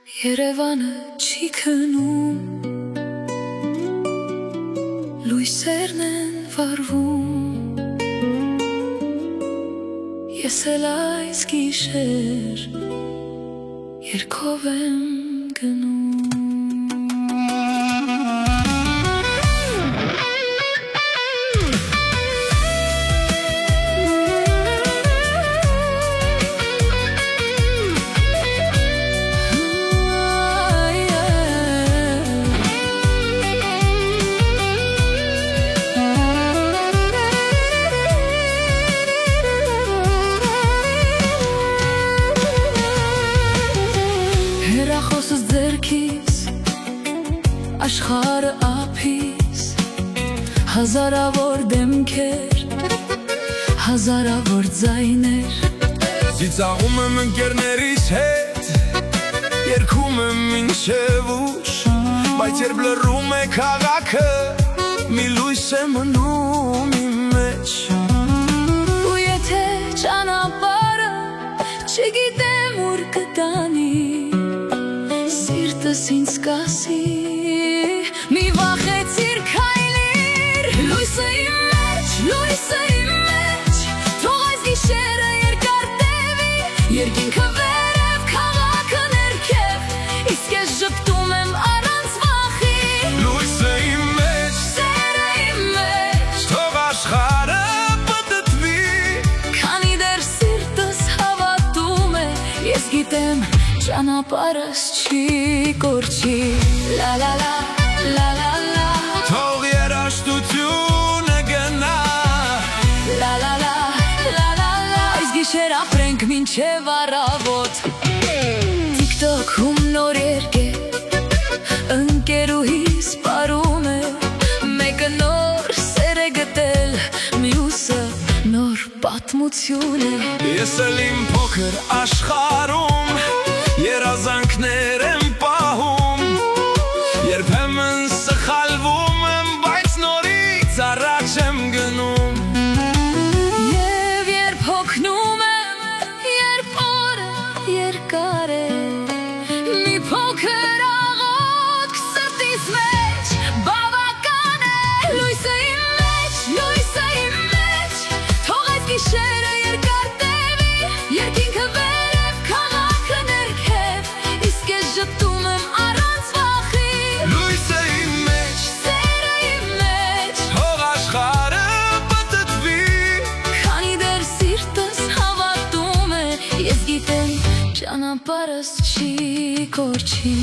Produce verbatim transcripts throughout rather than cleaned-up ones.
Երևանը չի քնում, լույսերն են վառվում, ես էլ այս գիշեր երգով եմ գնում։ Հեռախոսս ձեռքիս, աշխարհը ափիս, հազարավոր դեմքեր, հազարավոր ձայներ։ Ծիծաղում եմ ընկերներիս հետ, երգում եմ մինչև ուշ, բայց երբ լռում է քաղաքը, մի լույս է մնում իմ մեջ։ Ու եթե ճանապարհը չգիտեմ ուր կտանի, սիրտս ինձ կասի մի վախեցիր քայլիր, լույսը իմ մեջ, լույսը իմ մեջ, թող այս գիշերը երկար տևի, երկինքը վերև, քաղաքը ներքև, իսկ ես ժպտում եմ առանց վախի։ Լույսը իմ մեջ, սերը իմ մեջ, թող աշխարհը պտտվի, քանի դեռ սիրտս հավատում է, ես գիտեմ ճանապարհս չի կորչի։ Լա լա լա, լա լա լա, թող երաժշտությունը գնա, լա լա լա, լա լա լա, այս գիշեր ապրենք մինչև առավոտ։ TikTok-ում նոր երգ է, ընկերուհիս պարում է, մեկը նոր սեր է գտել, մյուսը նոր պատմություն է։ Ես էլ իմ փոքր աշխարհում երազանքներ եմ պահում, երբեմն սխալվում եմ, բայց նորից առաջ եմ գնում։ Եվ երբ հոգնում եմ, երբ օրը երկար է, մի փոքր աղոթք սրտիս մեջ բավական է։ Լույսը իմ մեջ, լույսը իմ մեջ, թող այս գիշերը երկար տևի, երկինքը վերև, քաղաքը ներքև, իսկ ես ժպտում եմ առանց վախի։ Լույսը իմ մեջ, սերը իմ մեջ, թող աշխարհը պտտվի, քանի դեռ սիրտս հավատում է, ես գիտեմ ճանապարհս չի կորչի։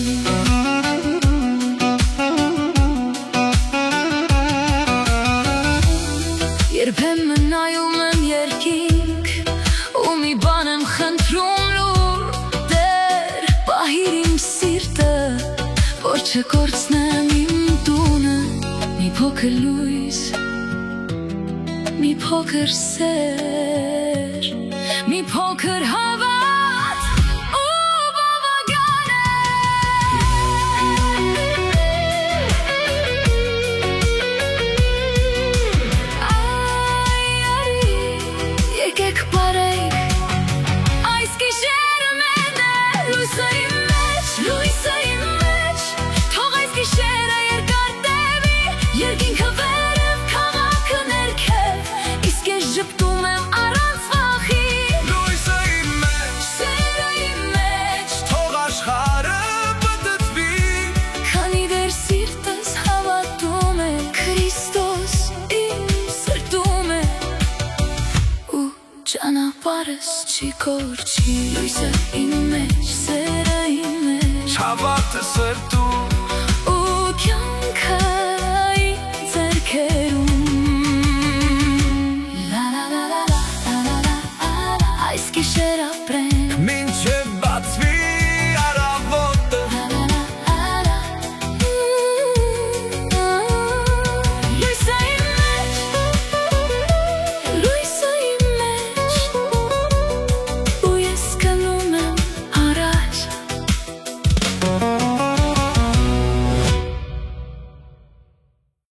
Երբեմն նայում եմ երկինք, ու մի բան եմ խնդրում լուր, Տեր, պահիր իմ սիրտը, որ չկորցնեմ իմ տունը, մի փոքր լույս, մի փոքր սեր, մի փոքր հավատ ու բավական է։ Այ արի, եկեք պարենք, այս գիշերը մեն է, լույսը իմ մեջ, լույսը իմ մեջ, թող այս գիշերը երկար տևի, երկինքը վերև, քաղաքը ներքև, իսկ ես ժպտում եմ առանց վախի։ լույսը իմ մեջ, Սերը իմ մեջ, թող աշխարհը պտտվի, քանի դեռ սիրտս հավատում է, Քրիստոս իմ սրտում է, ու ճանապարհս չի կորչի։ Լույսը իմ մեջ, սերը իմ մեջ, հավատը սրտում